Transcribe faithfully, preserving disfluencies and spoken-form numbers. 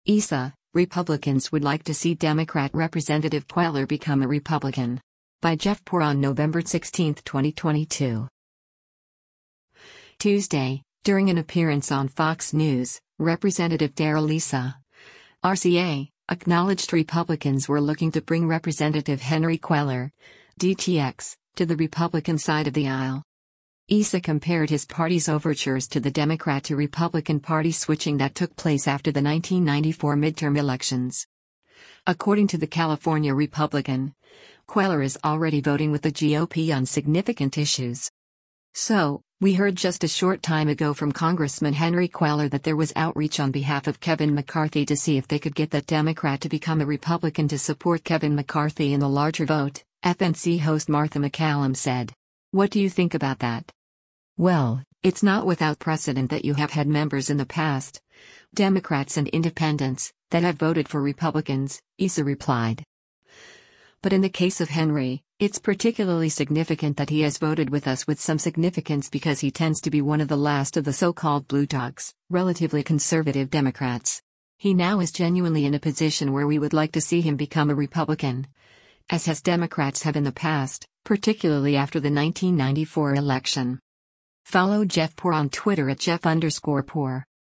Issa, Republicans would like to see Democrat Representative Queller become a Republican. By Jeff Poor on November sixteenth, twenty twenty-two. Tuesday, during an appearance on Fox News, Representative Darrell Issa, R C A, acknowledged Republicans were looking to bring Representative Henry Queller, D T X, to the Republican side of the aisle. Issa compared his party's overtures to the Democrat to Republican Party switching that took place after the nineteen ninety-four midterm elections. According to the California Republican, Queller is already voting with the G O P on significant issues. So, we heard just a short time ago from Congressman Henry Queller that there was outreach on behalf of Kevin McCarthy to see if they could get that Democrat to become a Republican to support Kevin McCarthy in the larger vote, F N C host Martha MacCallum said. What do you think about that? Well, it's not without precedent that you have had members in the past, Democrats and independents, that have voted for Republicans, Issa replied. But in the case of Henry, it's particularly significant that he has voted with us with some significance because he tends to be one of the last of the so-called blue dogs, relatively conservative Democrats. He now is genuinely in a position where we would like to see him become a Republican, as has Democrats have in the past, particularly after the nineteen ninety-four election. Follow Jeff Poor on Twitter at Jeff underscore Poor.